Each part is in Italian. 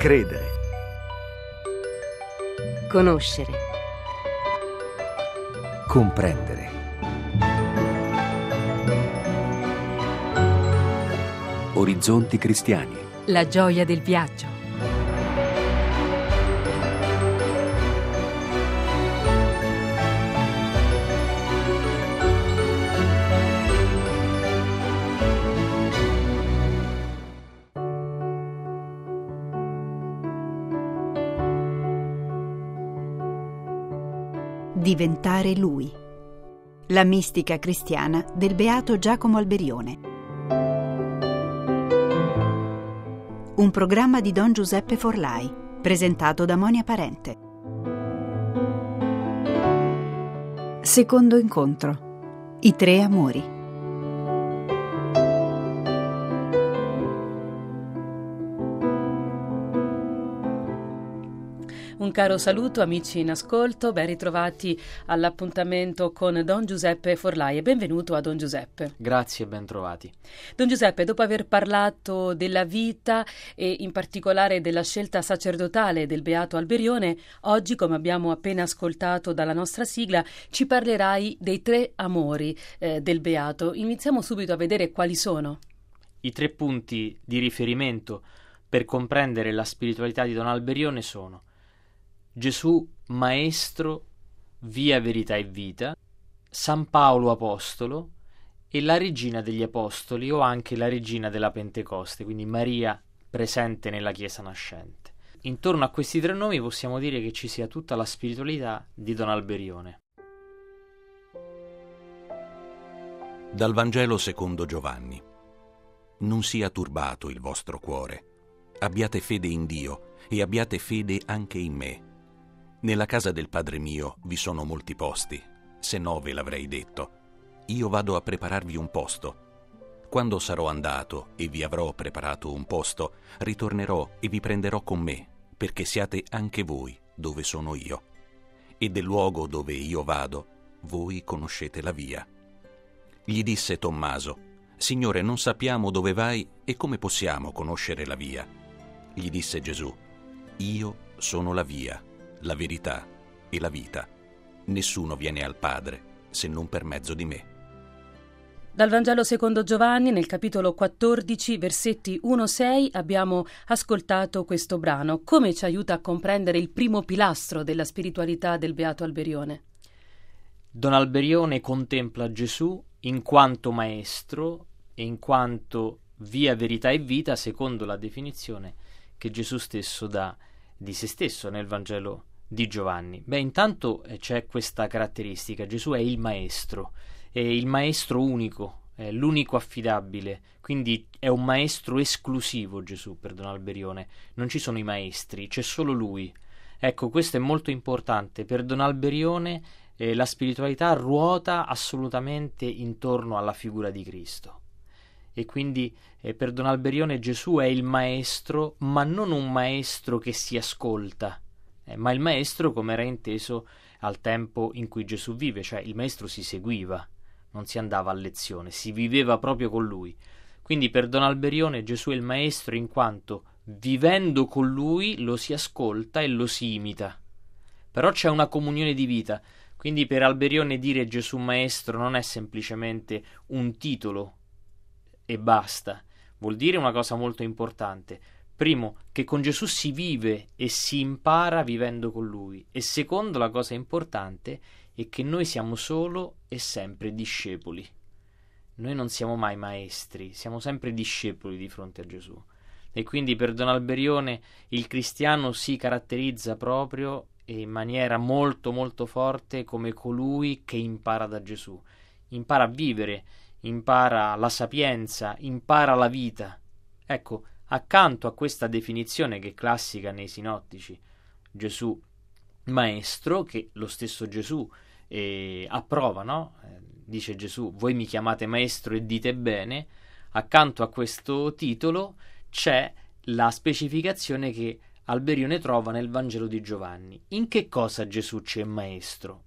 Credere. Conoscere. Comprendere. Orizzonti cristiani. La gioia del viaggio. Diventare Lui. La mistica cristiana del beato Giacomo Alberione. Un programma di Don Giuseppe Forlai, presentato da Monia Parente. Secondo incontro. I tre amori. Un caro saluto amici in ascolto, ben ritrovati all'appuntamento con Don Giuseppe Forlai e benvenuto a Don Giuseppe. Grazie e ben trovati. Don Giuseppe, dopo aver parlato della vita e in particolare della scelta sacerdotale del beato Alberione, oggi, come abbiamo appena ascoltato dalla nostra sigla, ci parlerai dei tre amori del beato. Iniziamo subito a vedere quali sono. I tre punti di riferimento per comprendere la spiritualità di Don Alberione sono: Gesù Maestro, via, verità e vita, San Paolo Apostolo e la Regina degli Apostoli, o anche la Regina della Pentecoste, quindi Maria presente nella Chiesa nascente. Intorno a questi tre nomi possiamo dire che ci sia tutta la spiritualità di Don Alberione. Dal Vangelo secondo Giovanni. Non sia turbato il vostro cuore. Abbiate fede in Dio e abbiate fede anche in me. Nella casa del Padre mio vi sono molti posti, se no ve l'avrei detto. Io vado a prepararvi un posto. Quando sarò andato e vi avrò preparato un posto, ritornerò e vi prenderò con me, perché siate anche voi dove sono io. E del luogo dove io vado, voi conoscete la via. Gli disse Tommaso: Signore, non sappiamo dove vai e come possiamo conoscere la via? Gli disse Gesù: Io sono la via, la verità e la vita. Nessuno viene al Padre se non per mezzo di me. Dal Vangelo secondo Giovanni, nel capitolo 14, versetti 1-6, abbiamo ascoltato questo brano. Come ci aiuta a comprendere il primo pilastro della spiritualità del beato Alberione? Don Alberione contempla Gesù in quanto Maestro e in quanto via, verità e vita, secondo la definizione che Gesù stesso dà di se stesso nel Vangelo di Giovanni. Intanto c'è questa caratteristica: Gesù è il Maestro, è il Maestro unico, è l'unico affidabile, quindi è un Maestro esclusivo Gesù per Don Alberione. Non ci sono i maestri, c'è solo Lui. Ecco, questo è molto importante. Per Don Alberione la spiritualità ruota assolutamente intorno alla figura di Cristo. E quindi per Don Alberione Gesù è il Maestro, ma non un Maestro che si ascolta, ma il Maestro come era inteso al tempo in cui Gesù vive, cioè il Maestro si seguiva, non si andava a lezione, si viveva proprio con Lui. Quindi per Don Alberione Gesù è il Maestro in quanto vivendo con Lui lo si ascolta e lo si imita. Però c'è una comunione di vita, quindi per Alberione dire Gesù Maestro non è semplicemente un titolo e basta, vuol dire una cosa molto importante. Primo, che con Gesù si vive e si impara vivendo con Lui, e secondo, la cosa importante è che noi siamo solo e sempre discepoli. Noi non siamo mai maestri, siamo sempre discepoli di fronte a Gesù. E quindi per Don Alberione il cristiano si caratterizza proprio e in maniera molto molto forte come colui che impara da Gesù, impara a vivere, impara la sapienza, impara la vita. Ecco, accanto a questa definizione che è classica nei sinottici, Gesù Maestro, che lo stesso Gesù approva, no? Dice Gesù: voi mi chiamate Maestro e dite bene. Accanto a questo titolo c'è la specificazione che Alberione trova nel Vangelo di Giovanni. In che cosa Gesù ci è Maestro?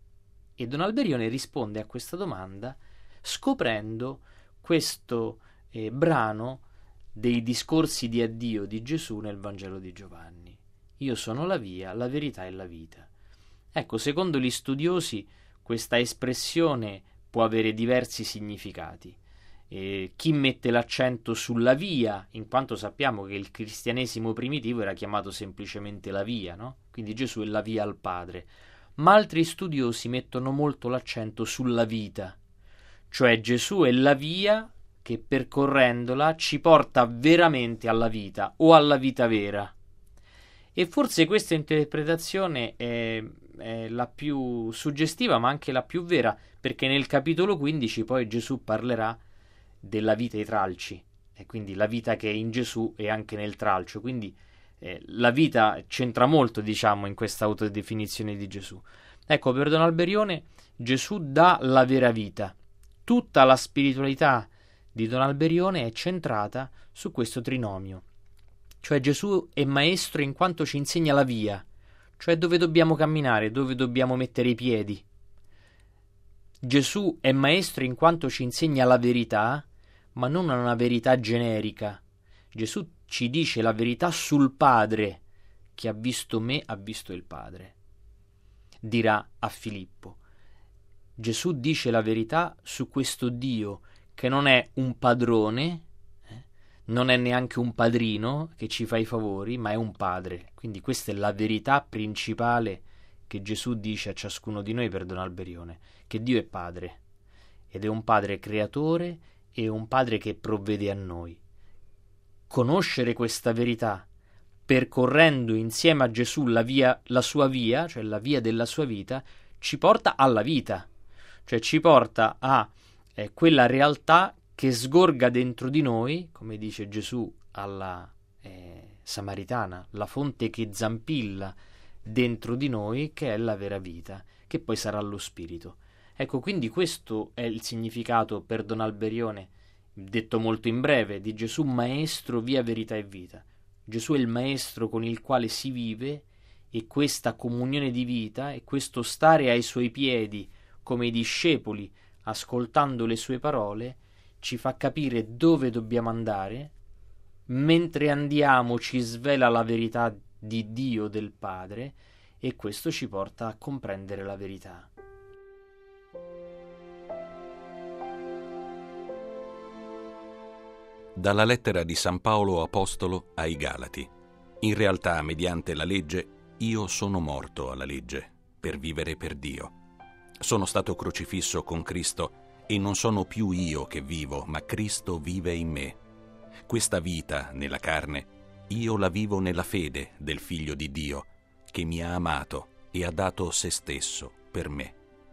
E Don Alberione risponde a questa domanda scoprendo questo brano dei discorsi di addio di Gesù nel Vangelo di Giovanni. Io sono la via, la verità e la vita. Ecco, secondo gli studiosi questa espressione può avere diversi significati. Chi mette l'accento sulla via, in quanto sappiamo che il cristianesimo primitivo era chiamato semplicemente la via, no? Quindi Gesù è la via al Padre. Ma altri studiosi mettono molto l'accento sulla vita, cioè Gesù è la via che percorrendola ci porta veramente alla vita o alla vita vera. E forse questa interpretazione è la più suggestiva, ma anche la più vera, perché nel capitolo 15 poi Gesù parlerà della vita ai tralci, e quindi la vita che è in Gesù è anche nel tralcio, quindi la vita c'entra molto, diciamo, in questa autodefinizione di Gesù. Ecco, per Don Alberione Gesù dà la vera vita. Tutta la spiritualità di Don Alberione è centrata su questo trinomio, cioè Gesù è maestro in quanto ci insegna la via, cioè dove dobbiamo camminare, dove dobbiamo mettere i piedi. Gesù è maestro in quanto ci insegna la verità, ma non una verità generica. Gesù ci dice la verità sul Padre. Chi ha visto me ha visto il Padre, dirà a Filippo. Gesù dice la verità su questo Dio che non è un padrone, non è neanche un padrino che ci fa i favori, ma è un padre. Quindi questa è la verità principale che Gesù dice a ciascuno di noi per Don Alberione, che Dio è padre, ed è un padre creatore e un padre che provvede a noi. Conoscere questa verità, percorrendo insieme a Gesù la sua via, cioè la via della sua vita, ci porta alla vita, cioè ci porta a quella realtà che sgorga dentro di noi, come dice Gesù alla Samaritana, la fonte che zampilla dentro di noi, che è la vera vita, che poi sarà lo Spirito. Ecco, quindi questo è il significato per Don Alberione, detto molto in breve, di Gesù maestro, via, verità e vita. Gesù è il maestro con il quale si vive, e questa comunione di vita e questo stare ai suoi piedi come i discepoli, ascoltando le sue parole, ci fa capire dove dobbiamo andare. Mentre andiamo ci svela la verità di Dio, del Padre, e questo ci porta a comprendere la verità. Dalla lettera di San Paolo Apostolo ai Galati. In realtà, mediante la legge, io sono morto alla legge, per vivere per Dio. Sono stato crocifisso con Cristo, e non sono più io che vivo, ma Cristo vive in me. Questa vita nella carne, io la vivo nella fede del Figlio di Dio, che mi ha amato e ha dato se stesso per me.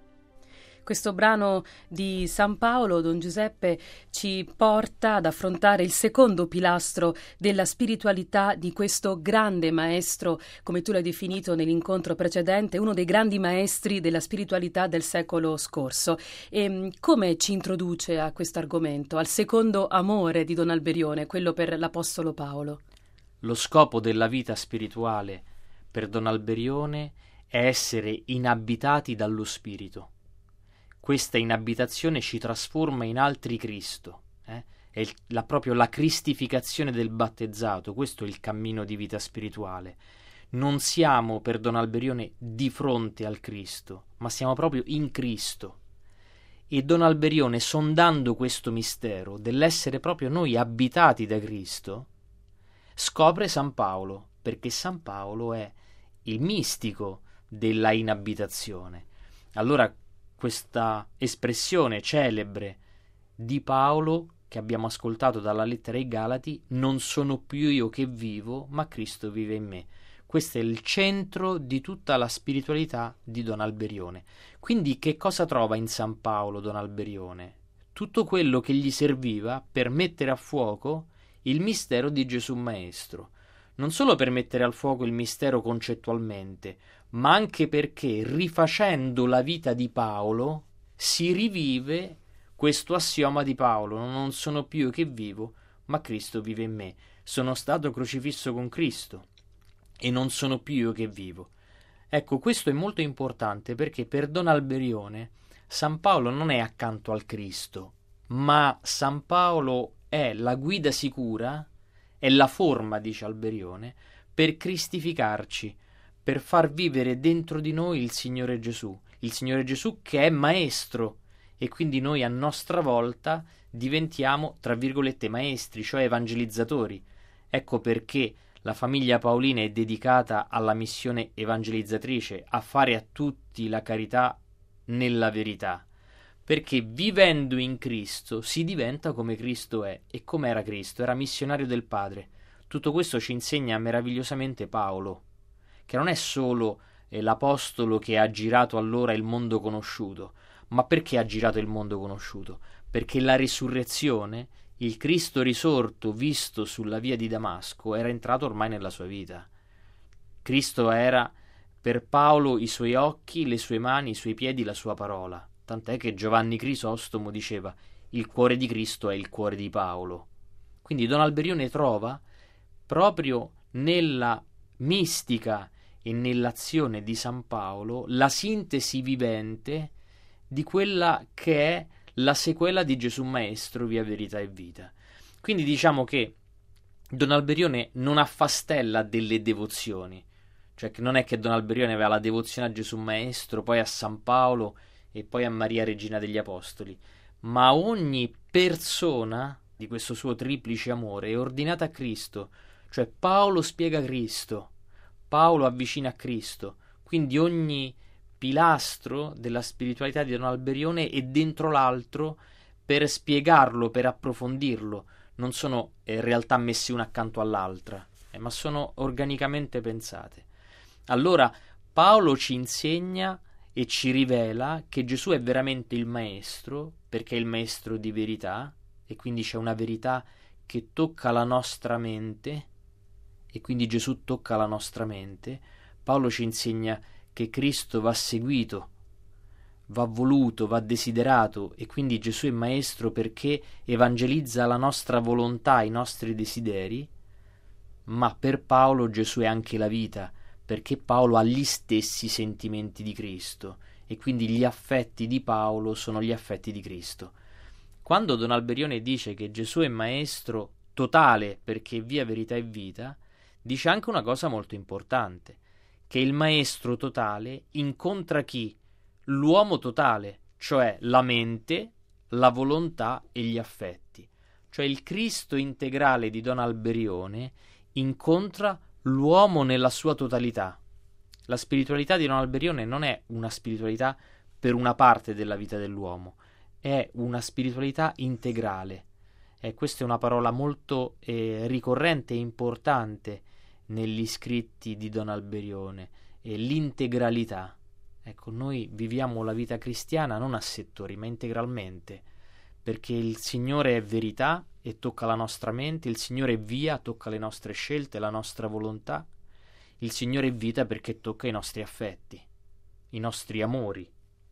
Questo brano di San Paolo, Don Giuseppe, ci porta ad affrontare il secondo pilastro della spiritualità di questo grande maestro, come tu l'hai definito nell'incontro precedente, uno dei grandi maestri della spiritualità del secolo scorso. E come ci introduce a questo argomento, al secondo amore di Don Alberione, quello per l'Apostolo Paolo? Lo scopo della vita spirituale per Don Alberione è essere inabitati dallo Spirito. Questa inabitazione ci trasforma in altri Cristo, è proprio la cristificazione del battezzato. Questo è il cammino di vita spirituale. Non siamo, per Don Alberione, di fronte al Cristo, ma siamo proprio in Cristo. E Don Alberione, sondando questo mistero dell'essere proprio noi abitati da Cristo, scopre San Paolo, perché San Paolo è il mistico della inabitazione. Allora questa espressione celebre di Paolo che abbiamo ascoltato dalla lettera ai Galati, non sono più io che vivo, ma Cristo vive in me. Questo è il centro di tutta la spiritualità di Don Alberione. Quindi che cosa trova in San Paolo Don Alberione? Tutto quello che gli serviva per mettere a fuoco il mistero di Gesù Maestro. Non solo per mettere al fuoco il mistero concettualmente, ma anche perché, rifacendo la vita di Paolo, si rivive questo assioma di Paolo: non sono più io che vivo, ma Cristo vive in me. Sono stato crocifisso con Cristo e non sono più io che vivo. Ecco, questo è molto importante, perché per Don Alberione San Paolo non è accanto al Cristo, ma San Paolo è la guida sicura è la forma, dice Alberione, per cristificarci, per far vivere dentro di noi il Signore Gesù che è maestro, e quindi noi a nostra volta diventiamo, tra virgolette, maestri, cioè evangelizzatori. Ecco perché la famiglia paolina è dedicata alla missione evangelizzatrice, a fare a tutti la carità nella verità, perché vivendo in Cristo si diventa come Cristo è. E come era Cristo? Era missionario del Padre. Tutto questo ci insegna meravigliosamente Paolo, che non è solo l'apostolo che ha girato allora il mondo conosciuto. Ma perché ha girato il mondo conosciuto? Perché la risurrezione, il Cristo risorto visto sulla via di Damasco, era entrato ormai nella sua vita. Cristo era per Paolo i suoi occhi, le sue mani, i suoi piedi, la sua parola. Tant'è che Giovanni Crisostomo diceva: il cuore di Cristo è il cuore di Paolo. Quindi Don Alberione trova proprio nella mistica e nell'azione di San Paolo la sintesi vivente di quella che è la sequela di Gesù Maestro, via verità e vita. Quindi diciamo che Don Alberione non affastella delle devozioni, cioè che non è che Don Alberione aveva la devozione a Gesù Maestro, poi a San Paolo e poi a Maria Regina degli Apostoli, ma ogni persona di questo suo triplice amore è ordinata a Cristo, cioè Paolo spiega Cristo, Paolo avvicina a Cristo, quindi ogni pilastro della spiritualità di Don Alberione è dentro l'altro per spiegarlo, per approfondirlo. Non sono realtà messe una accanto all'altra, ma sono organicamente pensate. Allora Paolo ci insegna e ci rivela che Gesù è veramente il Maestro, perché è il Maestro di verità, e quindi c'è una verità che tocca la nostra mente, e quindi Gesù tocca la nostra mente. Paolo ci insegna che Cristo va seguito, va voluto, va desiderato, e quindi Gesù è Maestro perché evangelizza la nostra volontà, i nostri desideri. Ma per Paolo Gesù è anche la vita, perché Paolo ha gli stessi sentimenti di Cristo, e quindi gli affetti di Paolo sono gli affetti di Cristo. Quando Don Alberione dice che Gesù è Maestro totale perché via verità e vita, dice anche una cosa molto importante, che il Maestro totale incontra chi? L'uomo totale, cioè la mente, la volontà e gli affetti. Cioè il Cristo integrale di Don Alberione incontra l'uomo nella sua totalità. La spiritualità di Don Alberione non è una spiritualità per una parte della vita dell'uomo, è una spiritualità integrale. Questa è una parola molto ricorrente e importante negli scritti di Don Alberione, l'integralità. Ecco, noi viviamo la vita cristiana non a settori, ma integralmente, perché il Signore è verità e tocca la nostra mente, il Signore è via, tocca le nostre scelte, la nostra volontà, il Signore è vita perché tocca i nostri affetti, i nostri amori.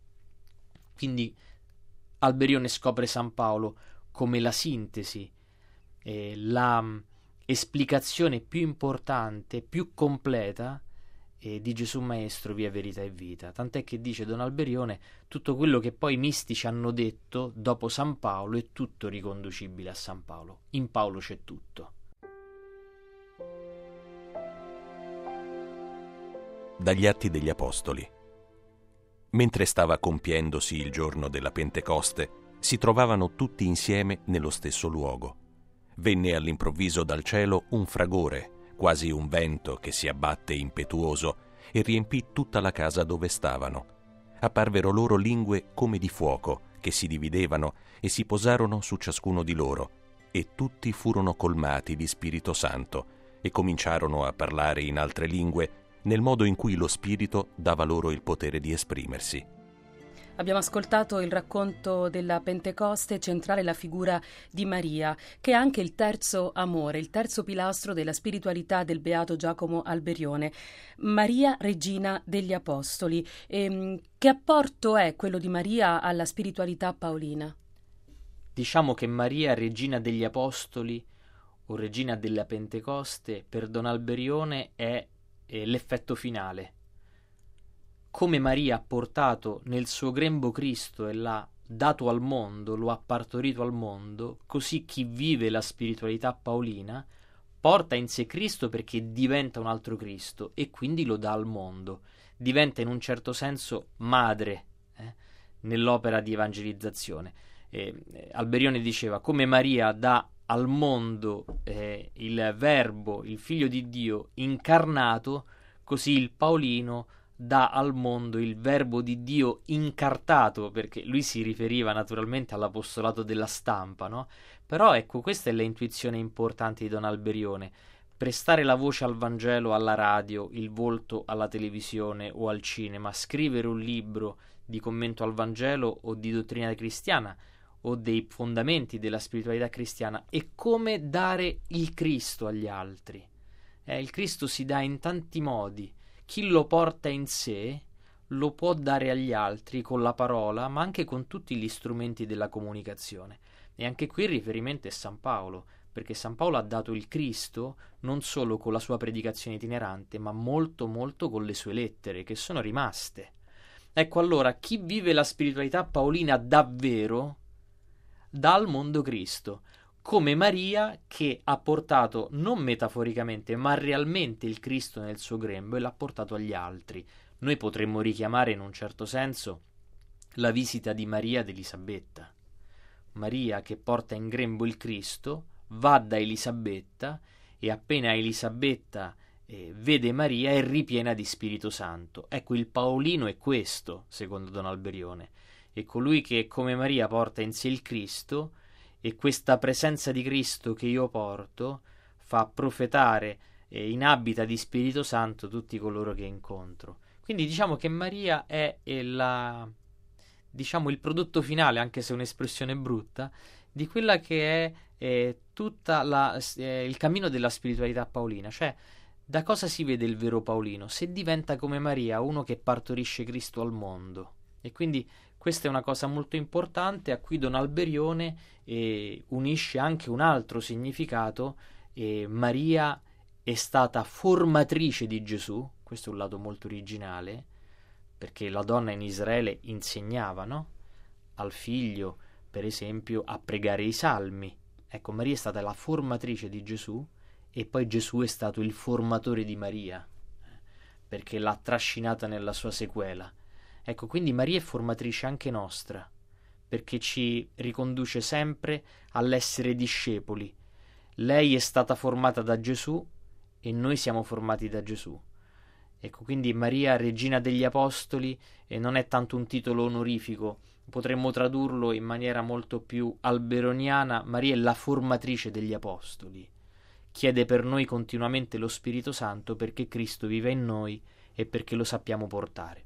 Quindi Alberione scopre San Paolo come la sintesi, la esplicazione più importante, più completa di Gesù Maestro, via verità e vita. Tant'è che dice Don Alberione: tutto quello che poi i mistici hanno detto dopo San Paolo è tutto riconducibile a San Paolo. In Paolo c'è tutto. Dagli Atti degli Apostoli. Mentre stava compiendosi il giorno della Pentecoste, si trovavano tutti insieme nello stesso luogo. Venne all'improvviso dal cielo un fragore, quasi un vento che si abbatte impetuoso, e riempì tutta la casa dove stavano. Apparvero loro lingue come di fuoco, che si dividevano e si posarono su ciascuno di loro, e tutti furono colmati di Spirito Santo, e cominciarono a parlare in altre lingue, nel modo in cui lo Spirito dava loro il potere di esprimersi. Abbiamo ascoltato il racconto della Pentecoste, centrale la figura di Maria, che è anche il terzo amore, il terzo pilastro della spiritualità del beato Giacomo Alberione. Maria, regina degli Apostoli. Che apporto è quello di Maria alla spiritualità paolina? Diciamo che Maria, regina degli Apostoli o regina della Pentecoste, per Don Alberione è l'effetto finale. Come Maria ha portato nel suo grembo Cristo e l'ha dato al mondo, lo ha partorito al mondo, così chi vive la spiritualità paolina porta in sé Cristo perché diventa un altro Cristo e quindi lo dà al mondo. Diventa in un certo senso madre nell'opera di evangelizzazione. Alberione diceva: come Maria dà al mondo il Verbo, il Figlio di Dio incarnato, così il Paolino dà al mondo il Verbo di Dio incartato, perché lui si riferiva naturalmente all'apostolato della stampa, no? Però ecco, questa è l'intuizione importante di Don Alberione: prestare la voce al Vangelo alla radio, il volto alla televisione o al cinema, scrivere un libro di commento al Vangelo o di dottrina cristiana o dei fondamenti della spiritualità cristiana, è come dare il Cristo agli altri. Il Cristo si dà in tanti modi. Chi lo porta in sé lo può dare agli altri con la parola, ma anche con tutti gli strumenti della comunicazione. E anche qui il riferimento è San Paolo, perché San Paolo ha dato il Cristo non solo con la sua predicazione itinerante, ma molto molto con le sue lettere, che sono rimaste. Ecco, allora, chi vive la spiritualità paolina davvero dà al mondo Cristo, come Maria, che ha portato non metaforicamente ma realmente il Cristo nel suo grembo e l'ha portato agli altri. Noi potremmo richiamare in un certo senso la visita di Maria ed Elisabetta. Maria che porta in grembo il Cristo va da Elisabetta e appena Elisabetta vede Maria è ripiena di Spirito Santo. Ecco, il paolino è questo, secondo Don Alberione. È colui che come Maria porta in sé il Cristo, e questa presenza di Cristo che io porto fa profetare e inabita di Spirito Santo tutti coloro che incontro. Quindi diciamo che Maria è il prodotto finale, anche se è un'espressione brutta, di quella che è il cammino della spiritualità paolina. Cioè, da cosa si vede il vero paolino? Se diventa come Maria, uno che partorisce Cristo al mondo. E quindi questa è una cosa molto importante a cui Don Alberione unisce anche un altro significato. Maria è stata formatrice di Gesù, questo è un lato molto originale, perché la donna in Israele insegnava, no? Al figlio, per esempio, a pregare i salmi. Ecco, Maria è stata la formatrice di Gesù e poi Gesù è stato il formatore di Maria, perché l'ha trascinata nella sua sequela. Ecco, quindi Maria è formatrice anche nostra, perché ci riconduce sempre all'essere discepoli. Lei è stata formata da Gesù e noi siamo formati da Gesù. Ecco, quindi Maria, regina degli apostoli, non è tanto un titolo onorifico, potremmo tradurlo in maniera molto più alberoniana: Maria è la formatrice degli apostoli. Chiede per noi continuamente lo Spirito Santo perché Cristo vive in noi e perché lo sappiamo portare.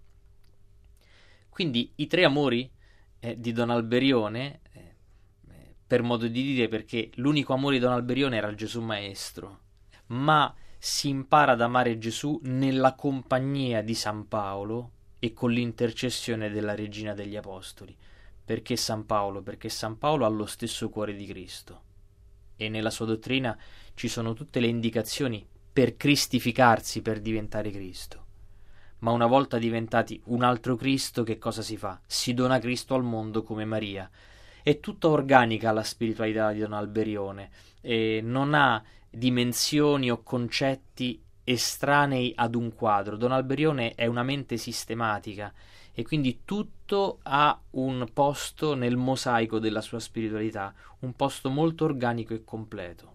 Quindi i tre amori di Don Alberione, per modo di dire, perché l'unico amore di Don Alberione era il Gesù Maestro, ma si impara ad amare Gesù nella compagnia di San Paolo e con l'intercessione della Regina degli Apostoli. Perché San Paolo? Perché San Paolo ha lo stesso cuore di Cristo e nella sua dottrina ci sono tutte le indicazioni per cristificarsi, per diventare Cristo. Ma una volta diventati un altro Cristo, che cosa si fa? Si dona Cristo al mondo come Maria. È tutta organica la spiritualità di Don Alberione e non ha dimensioni o concetti estranei ad un quadro. Don Alberione è una mente sistematica e quindi tutto ha un posto nel mosaico della sua spiritualità, un posto molto organico e completo.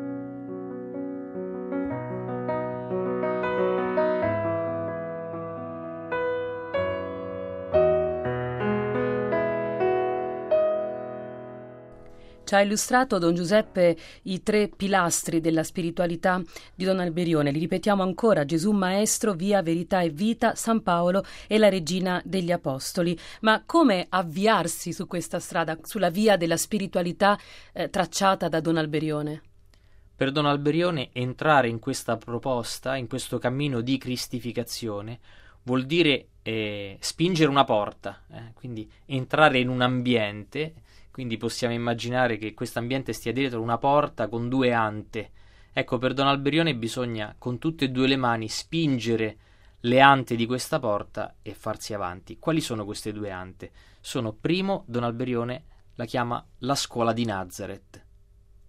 Ci ha illustrato Don Giuseppe i tre pilastri della spiritualità di Don Alberione. Li ripetiamo ancora: Gesù Maestro, Via, Verità e Vita, San Paolo e la Regina degli Apostoli. Ma come avviarsi su questa strada, sulla via della spiritualità tracciata da Don Alberione? Per Don Alberione entrare in questa proposta, in questo cammino di cristificazione, vuol dire spingere una porta, quindi entrare in un ambiente. Quindi possiamo immaginare che questo ambiente stia dietro una porta con due ante. Ecco, per Don Alberione bisogna con tutte e due le mani spingere le ante di questa porta e farsi avanti. Quali sono queste due ante? Sono, primo, Don Alberione la chiama la scuola di Nazareth.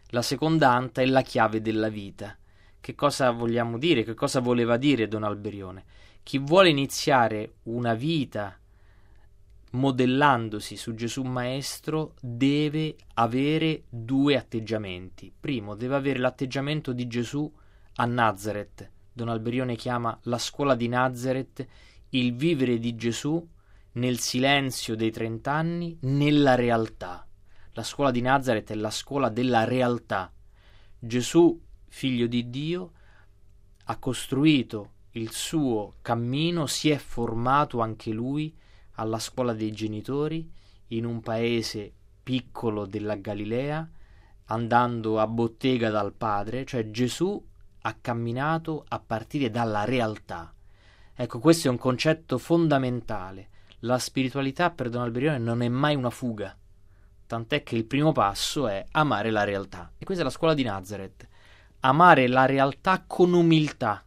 La seconda anta è la chiave della vita. Che cosa vogliamo dire? Che cosa voleva dire Don Alberione? Chi vuole iniziare una vita modellandosi su Gesù Maestro deve avere due atteggiamenti. Primo, deve avere l'atteggiamento di Gesù a Nazareth. Don Alberione chiama la scuola di Nazareth il vivere di Gesù nel silenzio dei 30 anni, nella realtà. La scuola di Nazareth è la scuola della realtà. Gesù, figlio di Dio, ha costruito il suo cammino, si è formato anche lui alla scuola dei genitori, in un paese piccolo della Galilea, andando a bottega dal padre, cioè Gesù ha camminato a partire dalla realtà. Ecco, questo è un concetto fondamentale. La spiritualità per Don Alberione non è mai una fuga, tant'è che il primo passo è amare la realtà. E questa è la scuola di Nazareth. Amare la realtà con umiltà,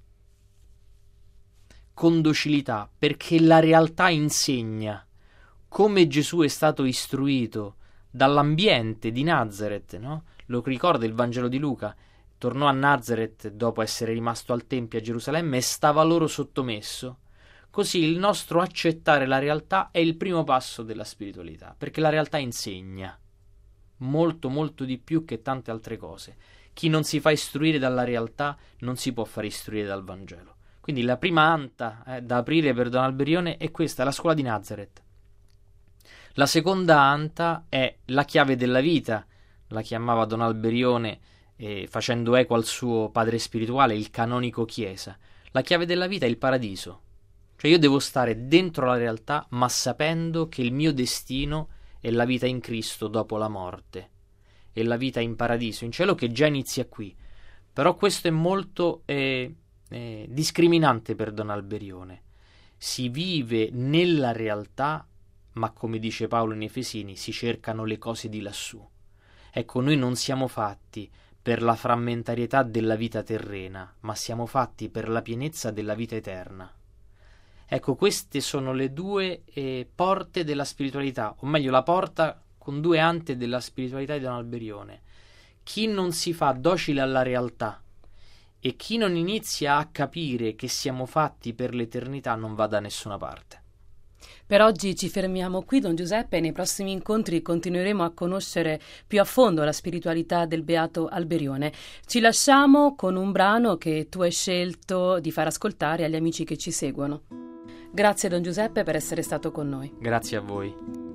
con docilità, perché la realtà insegna. Come Gesù è stato istruito dall'ambiente di Nazareth, no? Lo ricorda il Vangelo di Luca, tornò a Nazareth dopo essere rimasto al Tempio a Gerusalemme e stava loro sottomesso. Così il nostro accettare la realtà è il primo passo della spiritualità, perché la realtà insegna molto molto di più che tante altre cose. Chi non si fa istruire dalla realtà non si può fare istruire dal Vangelo. Quindi la prima anta da aprire per Don Alberione è questa, la scuola di Nazareth. La seconda anta è la chiave della vita, la chiamava Don Alberione facendo eco al suo padre spirituale, il canonico Chiesa. La chiave della vita è il paradiso. Cioè io devo stare dentro la realtà, ma sapendo che il mio destino è la vita in Cristo dopo la morte, è la vita in paradiso, in cielo, che già inizia qui. Però questo è molto discriminante per Don Alberione. Si vive nella realtà, ma come dice Paolo in Efesini, si cercano le cose di lassù. Ecco, noi non siamo fatti per la frammentarietà della vita terrena, ma siamo fatti per la pienezza della vita eterna. Ecco, queste sono le due porte della spiritualità, o meglio la porta con due ante della spiritualità di Don Alberione. Chi non si fa docile alla realtà e chi non inizia a capire che siamo fatti per l'eternità non va da nessuna parte. Per oggi ci fermiamo qui, Don Giuseppe, e nei prossimi incontri continueremo a conoscere più a fondo la spiritualità del Beato Alberione. Ci lasciamo con un brano che tu hai scelto di far ascoltare agli amici che ci seguono. Grazie Don Giuseppe per essere stato con noi. Grazie a voi.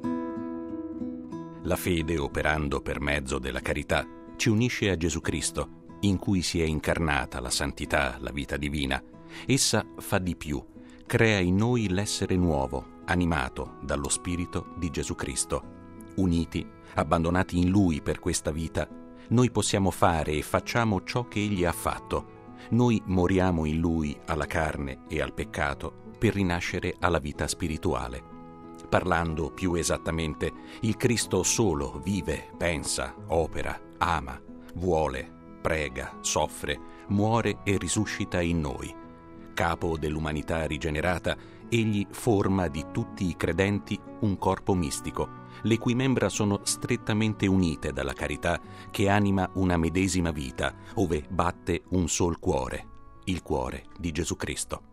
La fede, operando per mezzo della carità, ci unisce a Gesù Cristo, in cui si è incarnata la santità, la vita divina. Essa fa di più, crea in noi l'essere nuovo, animato dallo Spirito di Gesù Cristo. Uniti, abbandonati in Lui per questa vita, noi possiamo fare e facciamo ciò che Egli ha fatto. Noi moriamo in Lui alla carne e al peccato per rinascere alla vita spirituale. Parlando più esattamente, il Cristo solo vive, pensa, opera, ama, vuole, prega, soffre, muore e risuscita in noi. Capo dell'umanità rigenerata, egli forma di tutti i credenti un corpo mistico, le cui membra sono strettamente unite dalla carità che anima una medesima vita, ove batte un sol cuore, il cuore di Gesù Cristo.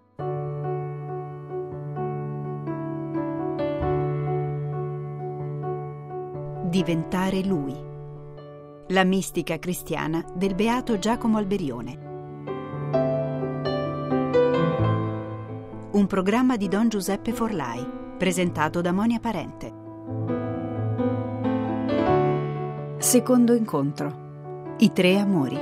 Diventare Lui. La mistica cristiana del Beato Giacomo Alberione. Un programma di Don Giuseppe Forlai, presentato da Monia Parente. Secondo incontro. I tre amori.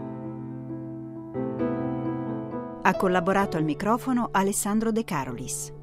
Ha collaborato al microfono Alessandro De Carolis.